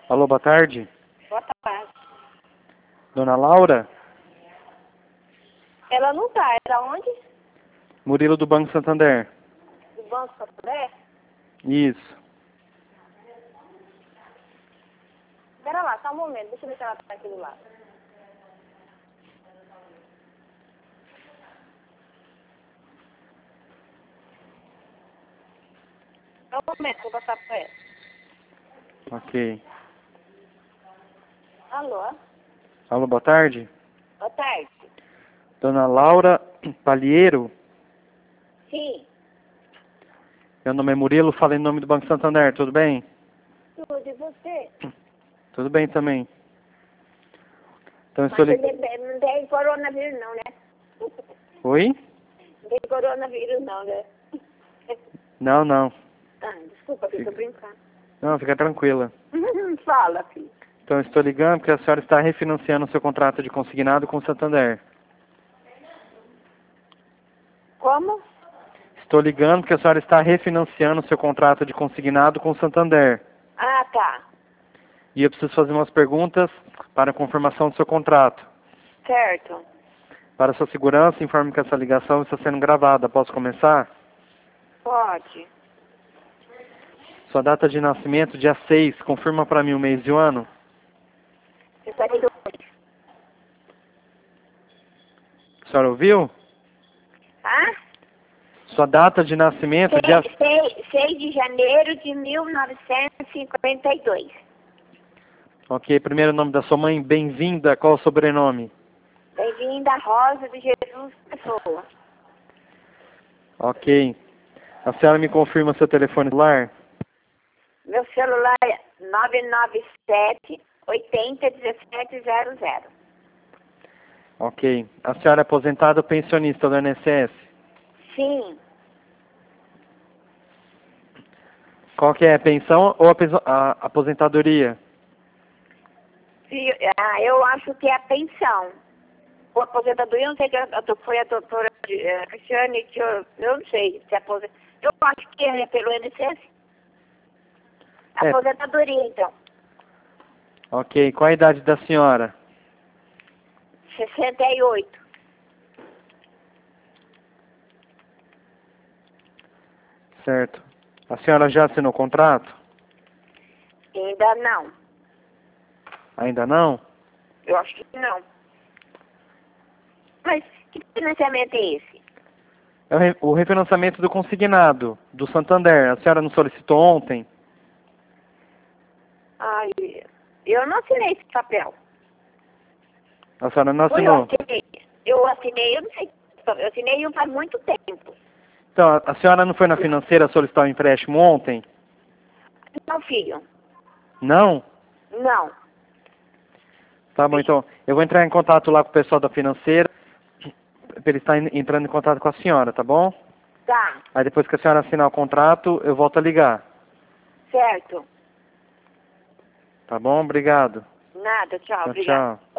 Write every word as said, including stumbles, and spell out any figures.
Alô, boa tarde. Boa tarde. Dona Laura? Ela não tá, era onde? Murilo do Banco Santander. Do Banco Santander? Isso. Espera lá, só um momento, deixa eu ver se ela tá aqui do lado. Só um momento, vou passar pra ela. Ok. Alô? Alô, boa tarde. Boa tarde. Dona Laura Palheiro? Sim. Meu nome é Murilo, falo em nome do Banco Santander, tudo bem? Tudo, e você? Tudo bem também. Então, Mas estou você ligando. não não tem coronavírus não, né? Oi? Não tem coronavírus não, né? Não, não. Ah, desculpa, que eu tô brincando. Não, fica tranquila. Fala, filho. Então, estou ligando porque a senhora está refinanciando o seu contrato de consignado com o Santander. Como? Estou ligando porque a senhora está refinanciando o seu contrato de consignado com o Santander. Ah, tá. E eu preciso fazer umas perguntas para a confirmação do seu contrato. Certo. Para sua segurança, informe que essa ligação está sendo gravada. Posso começar? Pode. Sua data de nascimento, dia seis. Confirma para mim o mês e o ano. cinquenta e dois. A senhora ouviu? Ah? Sua data de nascimento, dia... seis de janeiro de mil novecentos e cinquenta e dois. Ok, primeiro nome da sua mãe, bem-vinda. Qual o sobrenome? Bem-vinda, Rosa de Jesus Pessoa. Ok. A senhora me confirma seu telefone celular? Meu celular é nove nove sete, oito zero, um sete zero zero. Ok. A senhora é aposentada ou pensionista do I N S S? Sim. Qual que é? Pensão ou apeso- a aposentadoria? Sim, ah, eu acho que é a pensão. O aposentadoria, eu não sei que a do- foi a doutora eh, Cristiane, que eu, eu não sei se é aposenta. Eu acho que é pelo I N S S. É. Aposentadoria, então. Ok. Qual a idade da senhora? sessenta e oito. Certo. A senhora já assinou o contrato? Ainda não. Ainda não? Eu acho que não. Mas que financiamento é esse? É o re- o refinanciamento do consignado, do Santander. A senhora não solicitou ontem? Ai, eu não assinei esse papel. A senhora não Ou eu assinou? assinei? Eu assinei, eu não sei. Eu assinei faz muito tempo. Então, a- a senhora não foi na financeira solicitar o empréstimo ontem? Não, filho. Não? Não. Tá bom, então. Eu vou entrar em contato lá com o pessoal da financeira, para ele estar en- entrando em contato com a senhora, tá bom? Tá. Aí depois que a senhora assinar o contrato, eu volto a ligar. Certo. Tá bom? Obrigado. Nada. Tchau. Tchau, Obrigada. tchau.